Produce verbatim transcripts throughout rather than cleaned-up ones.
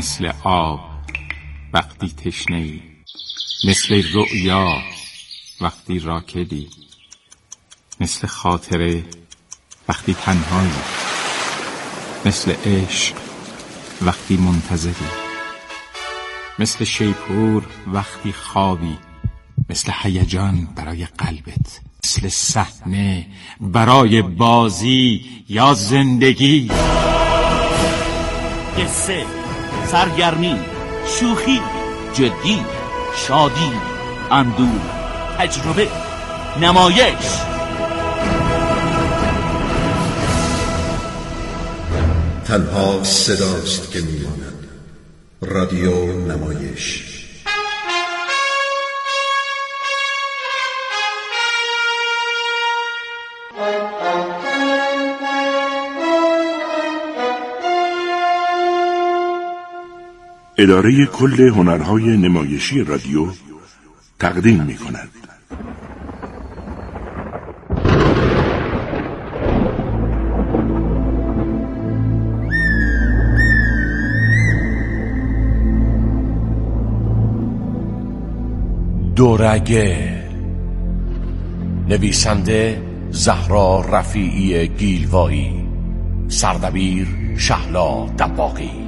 مثل آب وقتی تشنه‌ای، مثل رؤیا وقتی راکدی، مثل خاطره وقتی تنهایی، مثل عشق وقتی منتظری، مثل شیپور وقتی خوابی، مثل هیجان برای قلبت، مثل صحنه برای بازی یا زندگی. قصه، سرگرمی، شوخی، جدی، شادی، اندوه، تجربه، نمایش. تنها صداست که میماند. رادیو نمایش. اداره کل هنرهای نمایشی رادیو تقدیم می کند. دورگه، نویسنده زهرا رفیعی گیلوایی، سردبیر شهلا دباغی.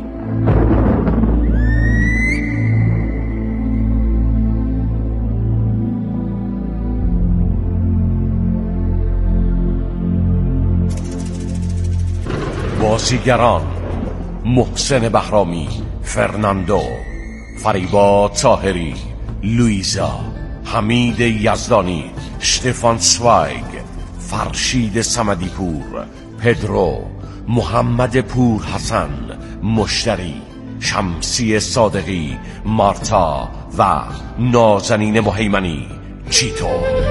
بازیگران: محسن بهرامی، فرناندو، فریبا طاهری، لویزا، حمید یزدانی، شتفان سوایگ، فرشید صمدیپور، پدرو، محمد پور حسن، مشتری، شمسی صادقی، مارتا و نازنین مهیمنی، چیتو.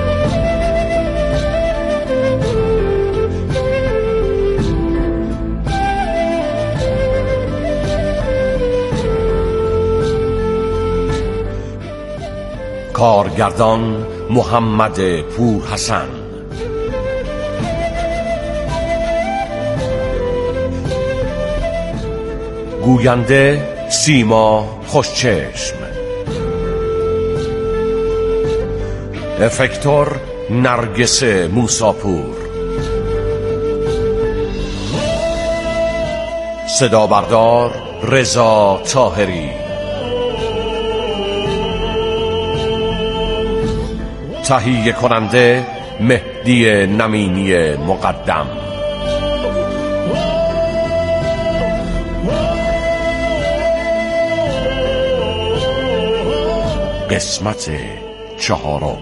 کارگردان محمد پور حسن. گوینده سیما خوشچشم. افکتور نرگس موساپور. صدا بردار رضا طاهری. تهیه کننده مهدی نمینی مقدم. قسمت چهارم.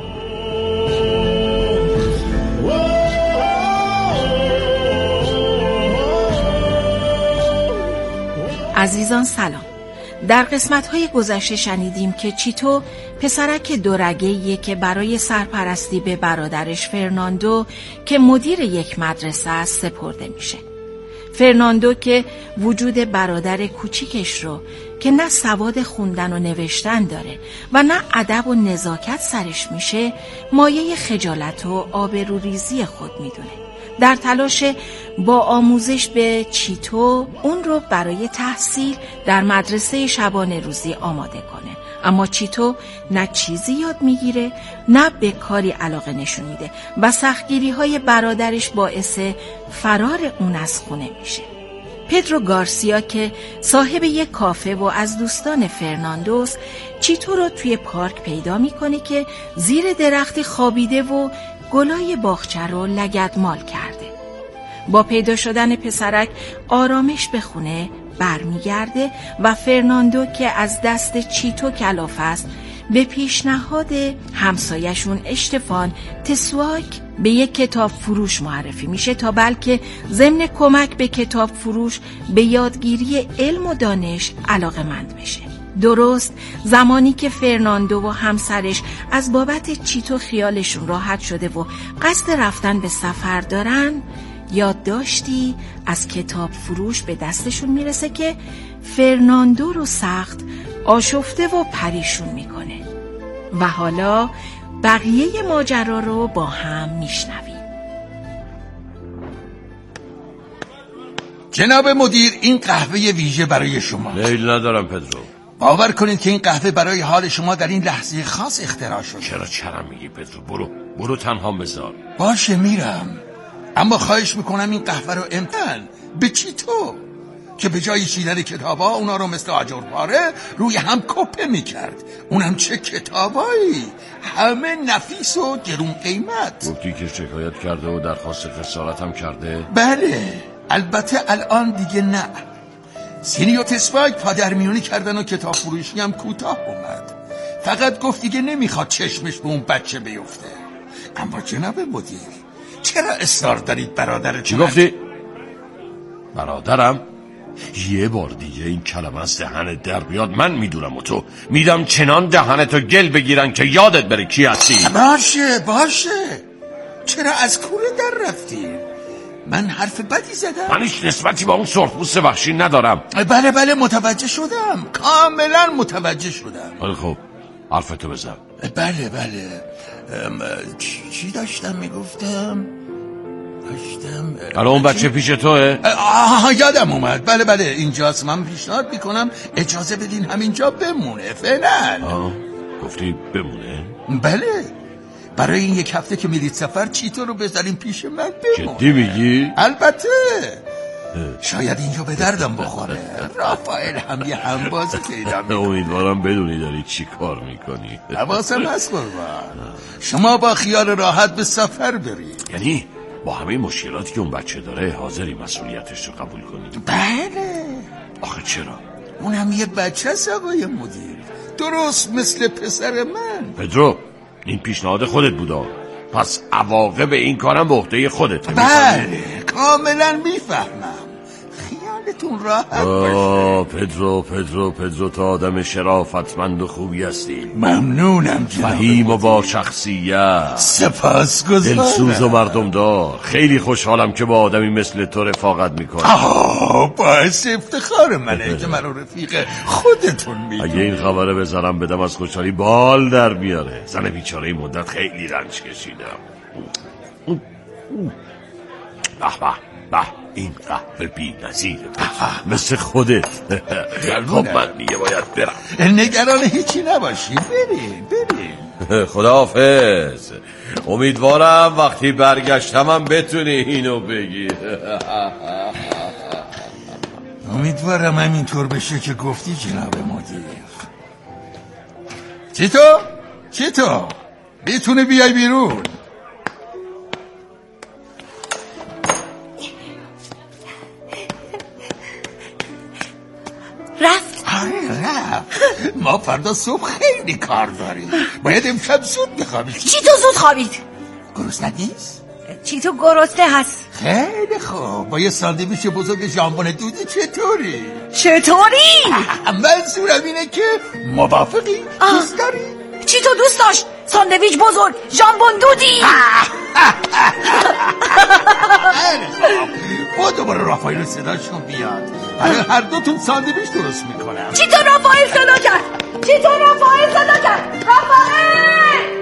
عزیزان سلام. در قسمت‌های گذشته شنیدیم که چیتو پسرک دورگه‌ایه که برای سرپرستی به برادرش فرناندو که مدیر یک مدرسه است سپرده میشه. فرناندو که وجود برادر کوچیکش رو که نه سواد خوندن و نوشتن داره و نه ادب و نزاکت سرش میشه، مایه خجالت و آبروریزی خود میدونه. در تلاش با آموزش به چیتو اون رو برای تحصیل در مدرسه شبانه روزی آماده کنه، اما چیتو نه چیزی یاد میگیره نه به کاری علاقه نشون میده و سختگیری های برادرش باعث فرار اون از خونه میشه. پدرو گارسیا که صاحب یک کافه و از دوستان فرناندوس، چیتو رو توی پارک پیدا میکنه که زیر درختی خوابیده و گلای باغچه رو لگدمال کرده. با پیدا شدن پسرک آرامش به خونه برمیگرده و فرناندو که از دست چیتو کلاف است به پیشنهاد همسایشون اشتفان تسواک به یک کتاب فروش معرفی میشه تا بلکه ضمن کمک به کتاب فروش به یادگیری علم و دانش علاقه‌مند بشه. درست زمانی که فرناندو و همسرش از بابت چیتو خیالشون راحت شده و قصد رفتن به سفر دارن، یادداشتی از کتاب فروش به دستشون میرسه که فرناندو رو سخت آشفته و پریشون میکنه. و حالا بقیه ماجرا رو با هم میشنویم. جناب مدیر، این قهوه ویژه برای شما. میل ندارم پدرو. باور کنید که این قهوه برای حال شما در این لحظه خاص اختراع شده. چرا چرا میگی پدرو؟ برو برو تنها بذار. باشه میرم، اما خواهش میکنم این قهوه رو امتن به چی تو که به جای چیدن کتابا اونا رو مثل آجرپاره روی هم کپه میکرد. اونم چه کتابایی، همه نفیس و گرون قیمت. گفتی که شکایت کرده و درخواست خسارت هم کرده؟ بله، البته الان دیگه نه. سینی و تسفاک پادرمیونی کردن و کتاب فروشی هم کوتاه اومد. فقط گفت دیگه نمیخواد چشمش به اون بچه بیفته. اما جناب مدیر، چرا اصرار دارید برادر چی گفتی؟ برادرم؟ یه بار دیگه این کلمه از دهنت در بیاد من میدونم و تو میدم چنان دهنتو گل بگیرن که یادت بره کی هستی. باشه باشه، چرا از کوره در رفتی؟ من حرف بدی زدم؟ من هیچ نسبتی با اون سرخپوست وحشی ندارم. بله بله متوجه شدم، کاملا متوجه شدم. ولی خب حرفتو بزن. بله بله. چی, چی داشتم میگفتم؟ داشتم الان اون بچه پیش توه؟ آه یادم اومد. بله بله اینجاست. من پیشنهاد میکنم اجازه بدین همینجا بمونه فعلا. آه گفتی بمونه؟ بله، برای این یک هفته که میرید سفر چیتو رو بذاریم پیش من بمونه. جدی میگی؟ البته. شاید اینجا به دردم بخوره. رافائل هم یه همبازی پیدا میکنه. امیدوارم بدونی داری چی کار میکنی. حواسم هست قربان. شما با خیال راحت به سفر برید. یعنی با همه مشکلاتی که اون بچه داره حاضری مسئولیتش رو قبول کنی؟ بله. آخه چرا؟ اونم یه بچه است آقای مدیر، درست مثل پسر من. پدرو این پیشنهاد خودت بودا، پس عواقب این کارم به عهده خودت. بله کاملا میفهمم، خیالتون راحت باشه. پدرو پدرو پدرو تو آدم شرافتمند و خوبی هستی. ممنونم جناب. فهیم و با شخصیت. سپاسگزارم. دلسوز و مردم دار. خیلی خوشحالم که با آدمی مثل تو رفاقت میکنم. آه باعث افتخار منه که منو رفیق خودتون میدونی. اگه این خبره بزنم بدم از خوشحالی بال در میاره. زن بیچاره این مدت خیلی رنج کشیدم. به به به این قهوه بی نظیره مثل خودت. خب من دیگه باید برم. نگران هیچی نباشی، بریم بریم. خداحافظ. امیدوارم وقتی برگشتم هم بتونی اینو بگی. امیدوارم همینطور بشه که گفتی جناب مدیر. چی تو؟ چی تو؟ میتونی بیای بیرون. رفت؟ آره رفت. ما فردا صبح خیلی کار داریم، باید امشب زود بخوابیم. چی تو زود خوابید؟ گرسنه نیست؟ چی تو گرسنه هست؟ خیلی خوب. با یه ساندویچ بزرگ ژامبون دودی چطوری؟ چطوری؟ منظورم اینه که موافقی؟ دوست داری؟ چی تو دوست داشت؟ ساندویچ بزرگ ژامبون دودی؟ خیلی خوب. با دوباره رافائیل رو صداش کن بیاد، برای هر دوتون ساندویچ درست میکنم. چی تو رافائیل صدا کرد؟ چی تو رافائیل صدا کرد؟ رافائیل!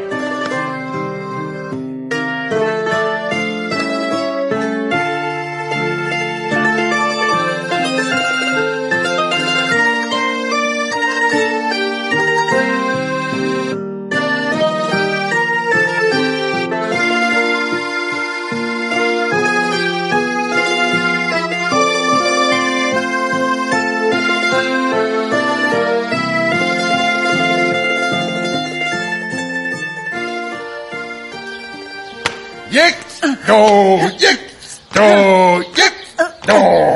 یک دو یک دو یک دو.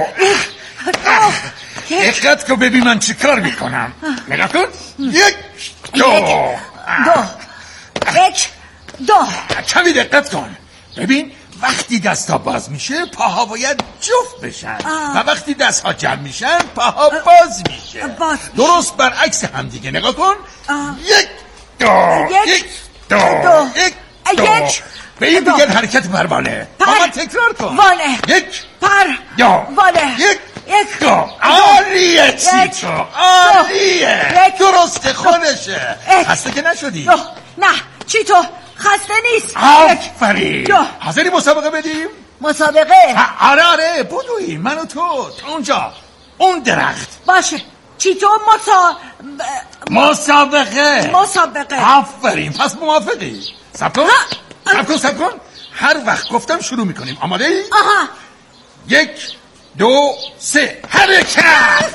دقت کن ببین من چی کار میکنم. نگاه کن. یک دو دو یک دو. کمی دقت کن. ببین وقتی دستا باز میشه پاها باید جفت بشن و وقتی دستها جمع میشن پاها باز میشه. باز. درست برعکس هم دیگه. نگاه کن. یک دو یک دو یک دو. یک به این دیگر حرکت پروانه. پر با من تکرار کن. وانه یک پر دو وانه یک یک دو. عالیه چیتو، عالیه. درست خودشه. خسته که نشدی؟ نه چی تو خسته نیست. آفرین. دو. حاضری مسابقه بدیم؟ مسابقه. آره آره بدوی من و تو تا اونجا اون درخت. باشه چیتو مسا... مسابقه مسابقه. آفرین پس موافقی؟ سب کن سب کن سب کن هر وقت گفتم شروع میکنیم. آماده ای؟ آها. یک دو سه حرکت.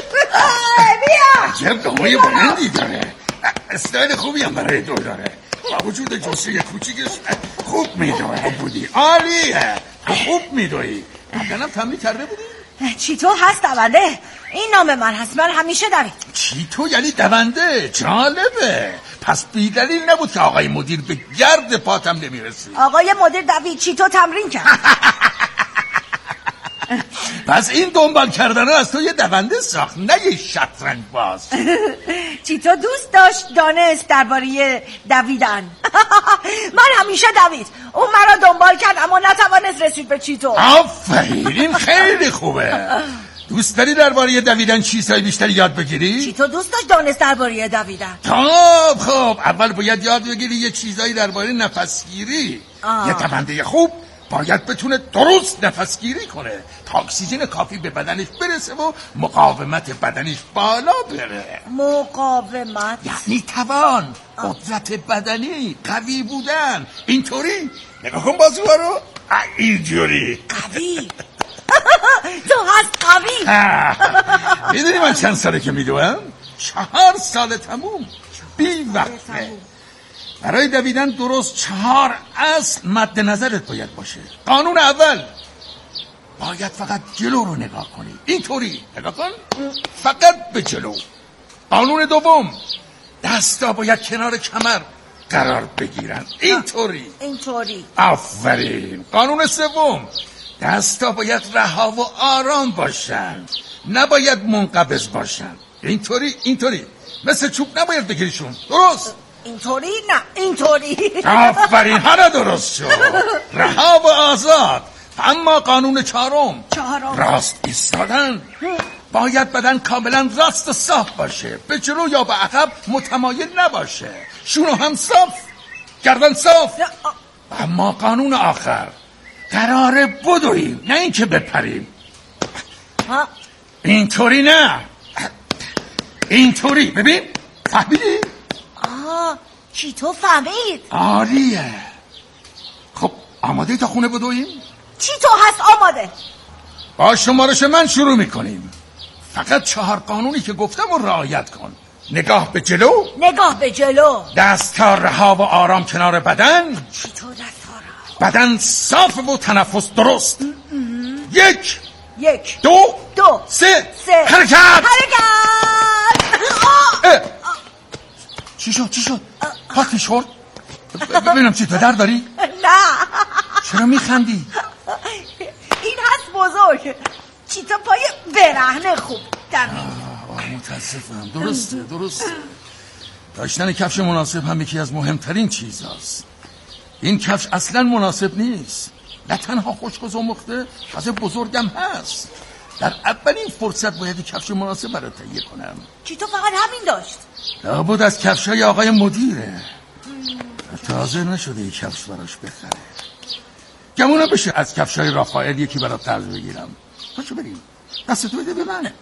بیا عجب دمای بلندی داره، استایل خوبی هم برای دو داره، با وجود جسه کوچیکش خوب میدوه. بودی عالیه، خوب میدوی. قبلا هم تمرین کرده بودی؟ چیتو هست دونده، این نام من هست، من همیشه دوید. چیتو یعنی دونده؟ جالبه. پس بیدلیل نبود که آقای مدیر به گرد پاتم نمیرسی. آقای مدیر دوید، چیتو تمرین کرد. پس این دنبال کردن از تو یه دونده ساخت، نه یه شطرنج باز. چیتو دوست داشت دانست درباره دویدن. من همیشه دوید، اون مرا دنبال کرد اما نتوانست رسید به چیتو. آفرین، این خیلی خوبه. دوست داری درباره دویدن چیزهای بیشتری یاد بگیری؟ چیتو دوست داشت دانست درباره دویدن. خب خب اول باید یاد بگیری یه چیزایی درباره نفسگیری. یه دونده خوب باید بتونه درست نفسگیری کنه تا اکسیژن کافی به بدنش برسه و مقاومت بدنش بالا بره. مقاومت یعنی توان، قدرت بدنی، قوی بودن. اینطوری نگاه کن بازوها رو، اینجوری قوی. تو هست قوی. میدونی من چند ساله که میدوم؟ چهار سال تموم، بی وقفه. برای دویدن درست چهار اصل مد نظرت باید باشه. قانون اول، باید فقط جلو رو نگاه کنی، اینطوری نگاه کن، فقط به جلو. قانون دوم، دستا باید کنار کمر قرار بگیرن، اینطوری اینطوری. آفرین. قانون سوم، دستا باید رها و آرام باشن، نباید منقبض باشن، اینطوری اینطوری. مثل چوب نباید بگیریشون، درست؟ اینطوری نه اینطوری. آفرین، حالا درست شد. رها و آزاد. اما قانون چهارم، چهارم راست ایستادن. باید بدن کاملا راست و صاف باشه، به جلو یا به عقب متمایل نباشه، شونو هم صاف، گردن صاف. اما قانون آخر، قراره بدویم نه اینکه بپریم. اینطوری نه، اینطوری. ببین فهمیدی؟ آه چیتو فهمید. عالیه. خب آماده تا خونه بدویم؟ چیتو هست آماده. با شمارش من شروع میکنیم. فقط چهار قانونی که گفتم رو رعایت کن. نگاه به جلو، نگاه به جلو، دست‌ها رها و آرام کنار بدن، چیتو دست‌ها رها، بدن صاف و تنفس درست. یک یک دو دو سه, سه. حرکت حرکت. چی شد چی شد؟ پاکی شد؟ ببینم چی پدر داری؟ نه. چرا میخندی؟ این هست بزرگ. چیتو پای برهنه خوب دمید. متاسفم. درسته درسته. داشتن کفش مناسب هم یکی از مهمترین چیز هست. این کفش اصلا مناسب نیست، نه تنها خشک و زمخته، تازه بزرگم هست. در اولین فرصت باید کفش مناسب برای تهیه کنم. چیتو فقط همین داشت. لابد از کفشای آقای مدیره. تازه نشده یک کفش براش بخره. گمونه بشه از کفشای رافائل یکی برات قرض بگیرم. پاشو بریم، دستتو بده به من.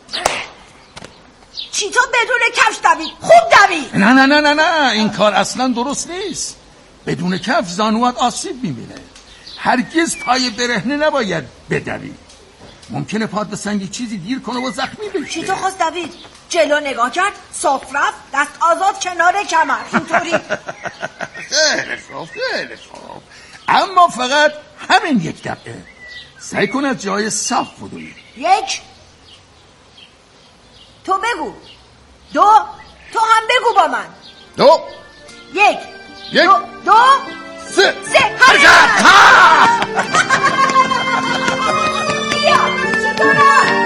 چیتو بدون کفش دوید، خوب دوید. نه نه نه نه نه، این کار اصلا درست نیست. بدون کفش زانوات آسیب میبینه. هرگز پای برهنه نباید بدوی. ممکنه پات به سنگ چیزی گیر کنه و زخمی بشه. چیتو خواست دوید، جلو نگاه کرد، صاف رفت، دست آزاد کنار کمر، اینطوری. خیلی خوب خیلی خوب. اما فقط همین یک دفعه سعی کن از جای صاف بدوی. یک، تو بگو. دو، تو هم بگو با من. دو یک یک دو, دو سه سه. حرکت. بیا چطوره؟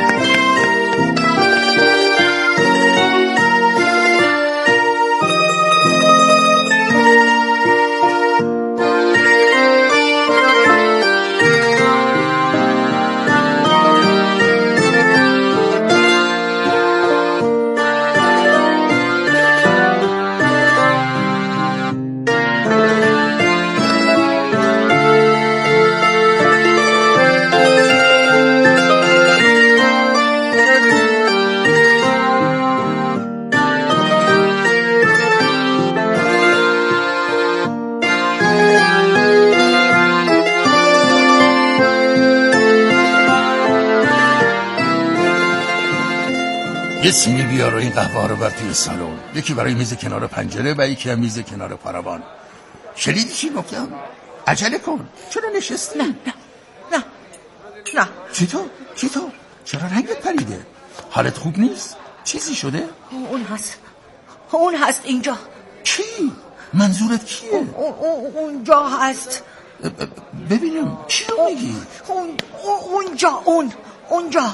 یه سینی بیار و این قهوه رو بر توی سالن، یکی برای میز کنار پنجره و یکی هم میز کنار پاروان. شنیدی چی گفتم؟ عجله کن. چرا نشستی؟ نه نه نه نه. چی تو؟ چی تو؟ چرا رنگت پریده؟ حالت خوب نیست؟ چیزی شده؟ اون هست اون هست اینجا. کی؟ منظورت کیه؟ اون اون اونجا هست. ببینم چی رو میگی؟ اون اونجا اون اونجا.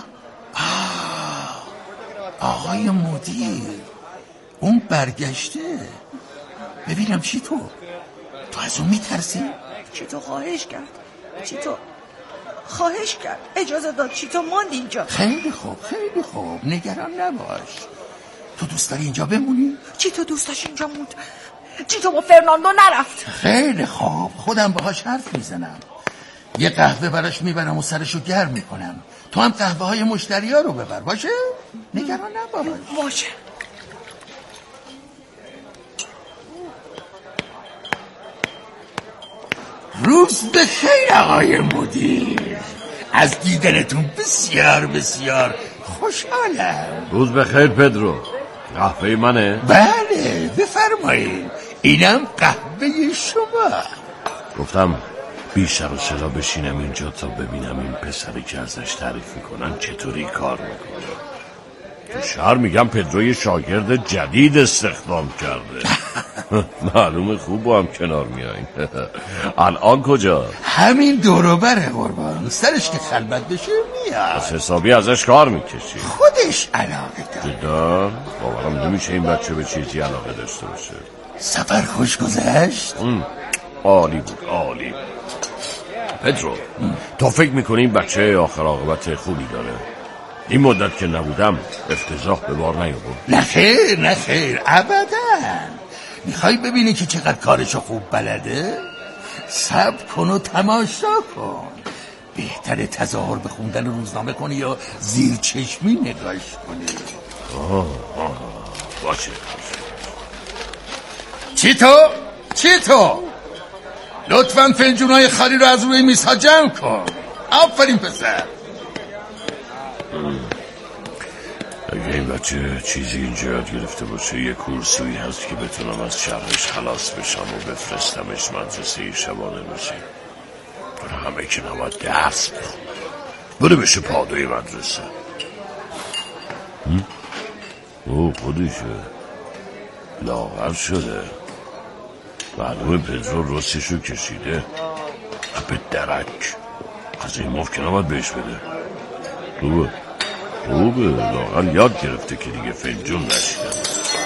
آقای مدیر اون برگشته. ببینم چی تو؟ تو از اون میترسی؟ چی تو خواهش کرد؟ چی تو خواهش کرد اجازه داد، چی تو ماند اینجا. خیلی خوب خیلی خوب، نگران نباش. تو دوست داری اینجا بمونی؟ چی تو دوست داشت اینجا موند؟ چی تو با فرناندو نرفت؟ خیلی خوب، خودم باهاش حرف میزنم، یه قهوه براش میبرم و سرشو گرم میکنم. تو هم قهوه های مشتری ها رو ببر، باشه؟ نگران نباش. باشه. روز بخیر آقای مدیر، از دیدنتون بسیار بسیار خوشحالم. روز بخیر پدرو، قهوه منه؟ بله بفرمایید، اینم قهوه شما. گفتم بی سر و صدا بشینم اینجا تا ببینم این پسری که ازش تعریف میکنن چطوری کار میکنه. تو شهر میگم پدروی شاگرد جدید استخدام کرده. معلومه خوب با هم کنار میایین. الان کجا؟ همین دوروبره قربان، سرش که خلبت بشه میاد. از حسابی ازش کار میکشی؟ خودش علاقه داره. جدا؟ باورم نمیشه این بچه به چیزی علاقه داشته باشه. سفر خوش گذشت؟ عالی بود عالی. پدرو تو فکر میکنی این بچه آخر عاقبت خوبی داره؟ این مدت که نبودم افتضاح به بار نیاورد. نه خیر نه خیر ابدا. میخوای ببینی که چقدر کارشو خوب بلده؟ صبر کن و تماشا کن. بهتره تظاهر به خوندن روزنامه کنی یا زیر چشمی نگاش کنی. آه آه باشه. چی تو؟ چی تو؟ لطفاً فنجونای خالی رو از روی میزها جمع کن. آفرین پسر. اگه این بچه چیزی اینجا یاد گرفته باشه یه کورسویی هست که بتونم از شرش خلاص بشم و بفرستمش مدرسه شبانه روزی. برای همه که نباید درس بخونه، بره بشه پادوی مدرسه. او خودشه لاغر شده، معلومه پدرو رستشو کشیده به درک. از این مفت که نباید بهش بده. خوبه خوبه لاغر یاد گرفته که دیگه فنجون نشیدم.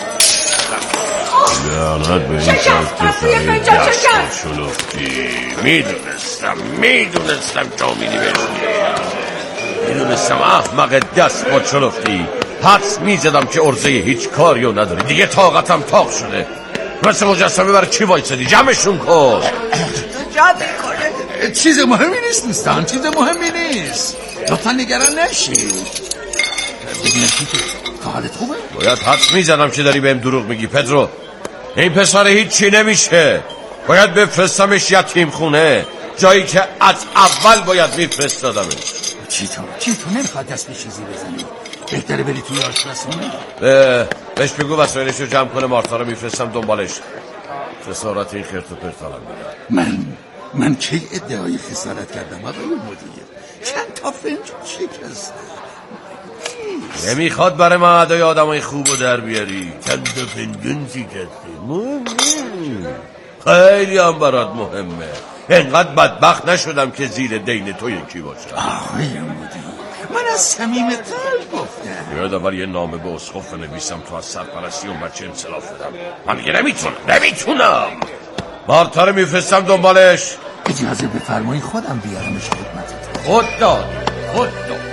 لعنت به این شرط پسره دست شلوفتی. میدونستم میدونستم که امیدی بشنی، میدونستم احمق دست با شلوفتی. حدس میزدم که عرضه هیچ کاریو نداری. دیگه طاقتم تاق شده. مثل مجسمه برای چی وایسادی؟ جمعشون کن. جمع کنه. چیز مهمی نیست دوستان، چیز مهمی نیست. لطفا نگران نشید. ببینم چی تو حالت خوبه؟ باید حدس میزدم که داری بهم دروغ میگی پدرو. این پسر هیچی نمیشه، باید بفرستمش یتیم خونه، جایی که از اول باید میفرستادمش. چی تو؟ چی تو نمیخواد دست به چیزی بزنی؟ بهتره بری توی آشپزخونه. بهش بگو وسایلشو جمع کنه، مارتا رو میفرستم دنبالش. خسارت این خرت و پرتالم بده. من من کی ادعای خسارت کردم آقای مدیر؟ چند تا فنجون شکسته. نمیخواد برای ما ادای آدمای خوب رو در بیاری. چند تا فنجون شکسته خیلی هم برات مهمه. انقدر بدبخت نشدم که زیر دین تو یکی باشه. آقای مدیر من از صمیم قلب گفتم. یاد اول یه نامه به اسقف نویسم تو از سرپرستی اون بچه انصراف بدم. من دیگه نمیتونم نمیتونم مارتا رو میفرستم دنبالش. اجازه بفرمایی خودم بیارمش خدمتتون. خود داد خود داد.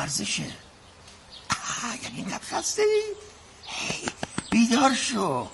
ورزشه. آه یعنی اینقدر خسته ای؟ بیدار شو.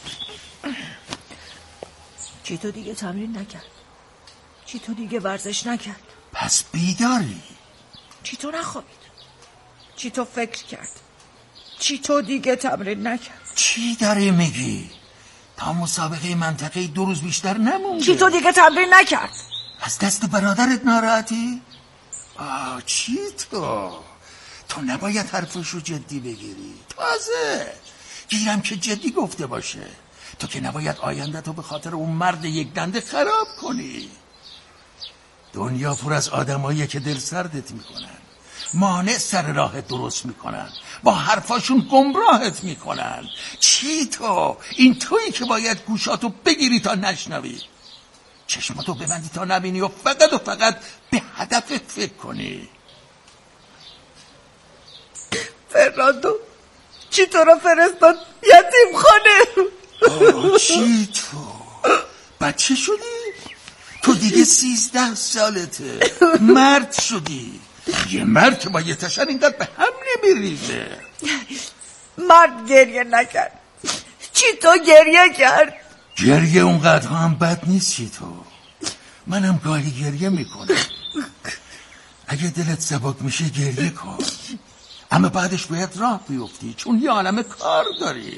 چیتو دیگه تمرین نکرد، چیتو دیگه ورزش نکرد. پس بیداری؟ چیتو نخوابید، چیتو فکر کرد، چیتو دیگه تمرین نکرد. چی داری میگی؟ تا مسابقه منطقه دو روز بیشتر نمونده. چیتو دیگه تمرین نکرد. از دست برادرت ناراحتی؟ آه چیتو تو نباید حرفشو جدی بگیری. تازه گیرم که جدی گفته باشه. تو که نباید آینده تو به خاطر اون مرد یک دنده خراب کنی. دنیا پر از آدمایی که دل سردت میکنن، مانع سر راهت درست میکنن، با حرفاشون گمراهت میکنن. چی تو؟ این تویی که باید گوشاتو بگیری تا نشنوی، چشماتو ببندی تا نبینی و فقط و فقط به هدفت فکر کنی. فرناندو چی تو رو فرستاد یتیم خانه؟ آه چی تو؟ بچه شدی؟ تو دیگه سیزده سالته، مرد شدی. یه مرد که با یه تشن اینقدر به هم نمیریزه. مرد گریه نکرد، چی تو گریه کرد؟ گریه اونقدر هم بد نیست. چی تو؟ منم گاهی گریه میکنم. اگه دلت سبک میشه گریه کن، اما بعدش باید راه بیفتی، چون یه عالمه کار داری.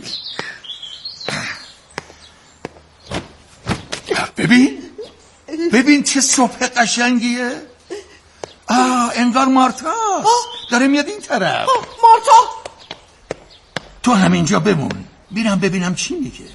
ببین ببین چه صبح قشنگیه. آه انگار مارتاست، داره میاد این طرف. مارتا تو همینجا بمون، بیرم ببینم چی میگه.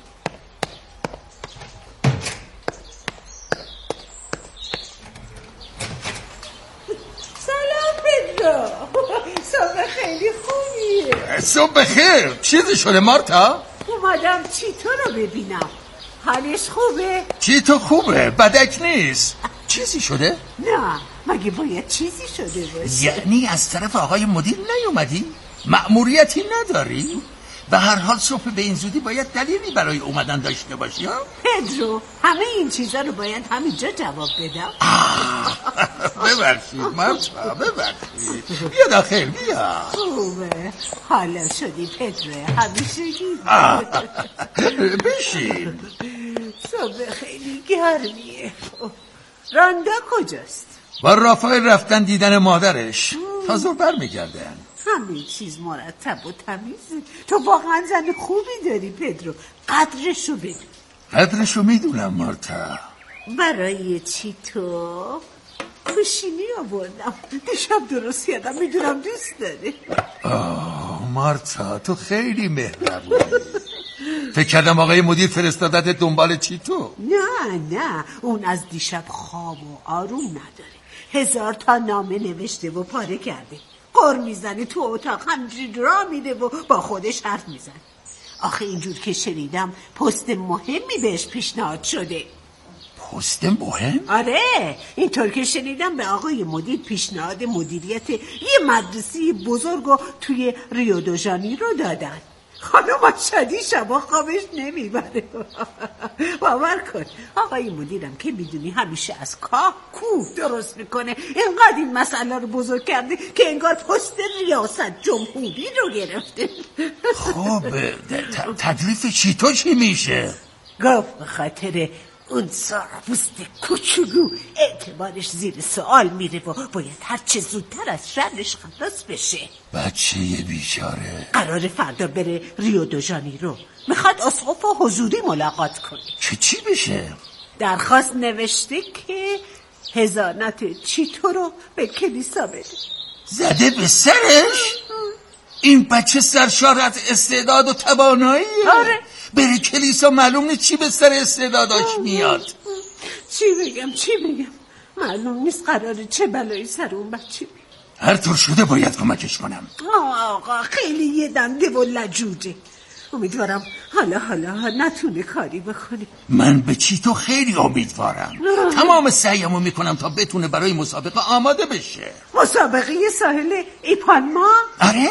سلام پدرو، صبح خیلی خوبیه. صبح خیر. چیزی شده مارتا؟ اومدم چیتو رو ببینم، حالش خوبه؟ چیتو خوبه، بدک نیست. چیزی شده؟ نه مگه باید چیزی شده باشه؟ یعنی از طرف آقای مدیر نیومدی؟ مأموریتی نداری؟ به هر حال صبح به این زودی باید دلیلی برای اومدن داشته باشی ها؟ پدرو همه این چیزا رو باید همینجا جواب بدم. ببخشید مارتا، ببخشید. بیا داخل بیا. خوبه حالا شدی پدرو همیشگی. بشین. صبح خیلی گرمیه. راندا کجاست؟ با رافایل رفتن دیدن مادرش، تا زور بر میگردن. همه چیز مرتب و تمیزه. تو واقعا زن خوبی داری پدرو، قدرشو بدون. قدرشو میدونم مارتا. برای چی تو؟ خوشینی آوردم، دیشب درست کردم، میدونم دوست داره. آه مارتا تو خیلی مهربونی. فکر کردم آقای مدیر فرستادت دنبال چی تو؟ نه نه اون از دیشب خواب و آروم نداره، هزار تا نامه نوشته و پاره کرده، قر میزنه تو اتاق، همجوری را میده و با خودش حرف میزنه. آخه اینجور که شنیدم پست مهمی بهش پیشنهاد شده. پست مهم؟ آره اینطور که شنیدم به آقای مدیر پیشنهاد مدیریت یه مدرسه بزرگ رو توی ریو دو ژانیرو دادن. خانم شدی شبا خوابش نمیبره. باور کن آقای مدیرم که میدونی همیشه از کاه کوه درست میکنه، اینقدر این مسئله رو بزرگ کرده که انگار پست ریاست جمهوری رو گرفته. خب تکلیف چی تو چی میشه؟ گفت به خاطر اون سارپوست کوچولو اعتبارش زیر سوال میره و باید هرچه زودتر از شرش خلاص بشه. بچه بیچاره قرار فردا بره ریو دو ژانیرو، میخواد اسقف حضوری ملاقات کنه. که چی بشه؟ درخواست نوشته که حضانت چیتو رو به کلیسا بده. زده به سرش؟ این بچه سرشارت استعداد و توانایی. آره بره کلیسا معلوم نیست چی به سر استعداداش میاد. چی بگم چی بگم معلوم نیست قراره چه بلایی سر اون بچه بیاد. هر طور شده باید کمکش کنم. آقا خیلی یه دنده و لجوجه، امیدوارم حالا حالا نتونه کاری بکنه. من به چی تو خیلی امیدوارم. تمام سعیمو میکنم تا بتونه برای مسابقه آماده بشه. مسابقه ساحل ایپالما؟ آره.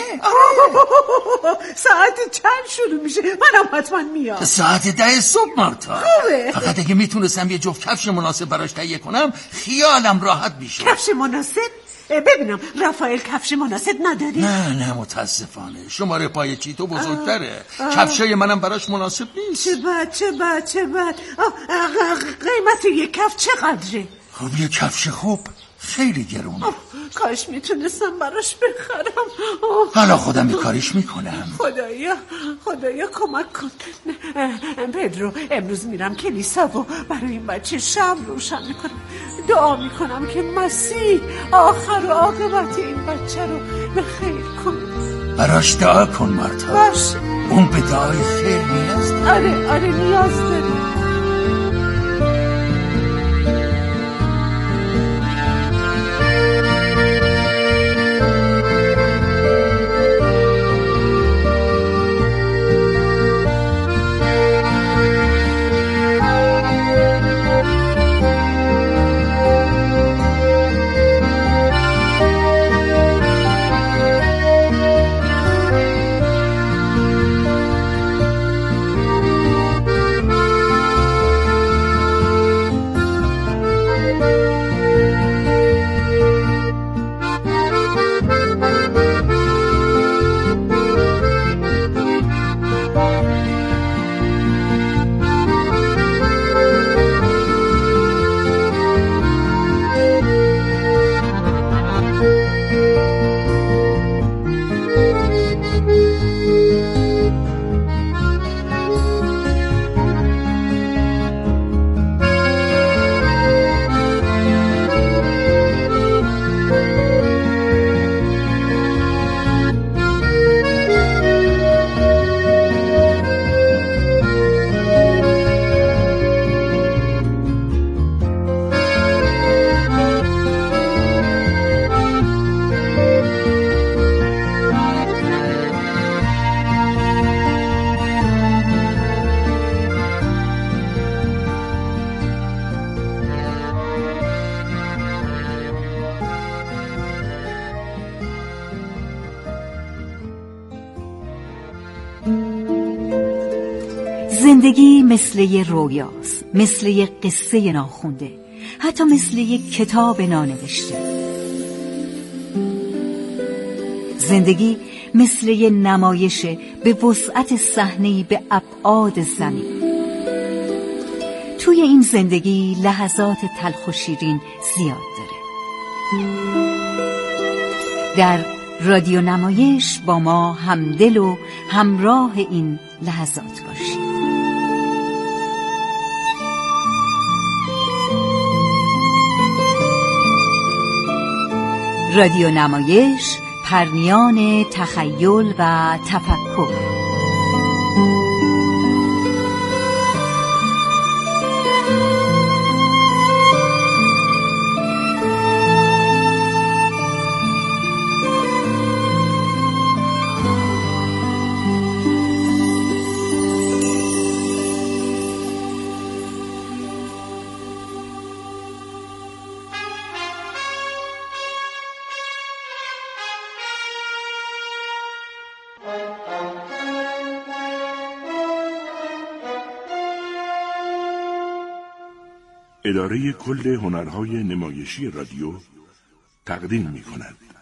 ساعت چند شروع میشه؟ منم حتما میام. ساعت ده صبح مارتا. خوبه. فقط اگه میتونستم یه جفت کفش مناسب براش تهیه کنم خیالم راحت میشه. کفش مناسب؟ ببینم رافائل کفش مناسب نداری؟ نه نه متاسفانه شماره پای چیتو بزرگتره. کفشای منم براش مناسب نیست. چه بد چه بد چه بد. قیمت یک کفش چقدره؟ خب یک کفش خوب خیلی گرونه. کاش میتونستم براش بخرم. حالا خودم به کاریش میکنم. خدایا خدایا کمک کن. پدرو امروز میرم کلیسا و برای این بچه شمع روشن میکنم. دعا میکنم که مسیح آخر و عاقبت این بچه رو به خیر کنه. براش دعا کن مارتا. باش. اون به دعای خیر نیاز داره. آره آره نیاز داره. زندگی مثل یه رویاست، مثل یه قصه ناخونده، حتی مثل یه کتاب نانوشته. زندگی مثل یه نمایش به وسعت صحنه‌ای به ابعاد زمین. توی این زندگی لحظات تلخ و شیرین زیاد داره. در رادیو نمایش با ما همدل و همراه این لحظات باشید. رادیو نمایش، پرنیان تخیل و تفکر. اداره کل هنرهای نمایشی رادیو تقدیم می کند.